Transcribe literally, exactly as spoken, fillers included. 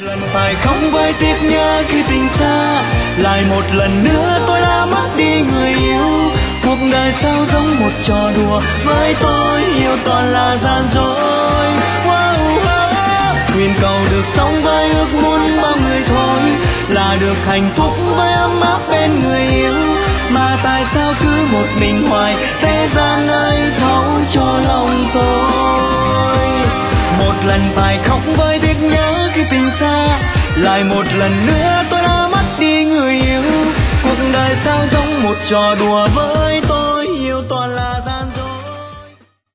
lần phải khóc với tiếc nhớ khi tình xa, lại một lần nữa tôi đã mất đi người yêu. Cuộc đời sao giống một trò đùa, với tôi yêu toàn là gian dối. Wow, wow. Nguyện cầu được sống với ước muốn bao người thôi, là được hạnh phúc với ấm áp bên người yêu. Mà tại sao cứ một mình hoài, thế gian ơi thấu cho lòng tôi. Một lần phải khóc với tiếc nhớ khi tình xa, lại một lần nữa tôi đã mất đi người yêu. Cuộc đời sao giống một trò đùa, với tôi yêu toàn là